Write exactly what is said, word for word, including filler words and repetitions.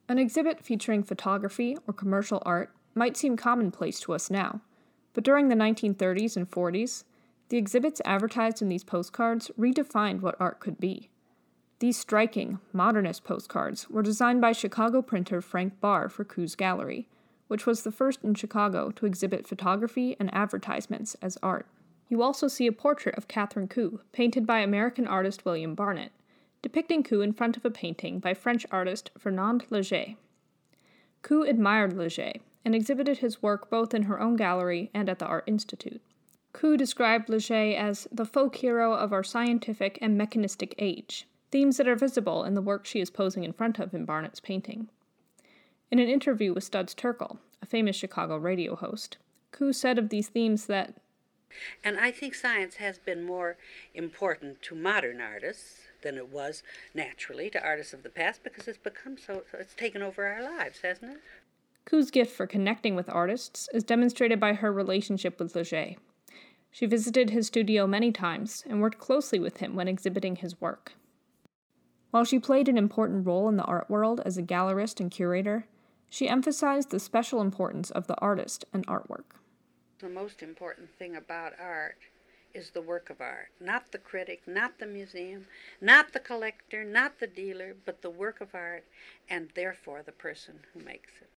An exhibit featuring photography or commercial art might seem commonplace to us now, but during the nineteen thirties and forties, the exhibits advertised in these postcards redefined what art could be. These striking, modernist postcards were designed by Chicago printer Frank Barr for Koo's Gallery, which was the first in Chicago to exhibit photography and advertisements as art. You also see a portrait of Catherine Koo, painted by American artist William Barnett, depicting Koo in front of a painting by French artist Fernand Léger. Koo admired Léger and exhibited his work both in her own gallery and at the Art Institute. Koo described Léger as the folk hero of our scientific and mechanistic age, themes that are visible in the work she is posing in front of in Barnett's painting. In an interview with Studs Terkel, a famous Chicago radio host, Koo said of these themes that, and I think science has been more important to modern artists than it was naturally to artists of the past because it's become so, so it's taken over our lives, hasn't it? Koo's gift for connecting with artists is demonstrated by her relationship with Léger. She visited his studio many times and worked closely with him when exhibiting his work. While she played an important role in the art world as a gallerist and curator, she emphasized the special importance of the artist and artwork. The most important thing about art is the work of art, not the critic, not the museum, not the collector, not the dealer, but the work of art, and therefore the person who makes it.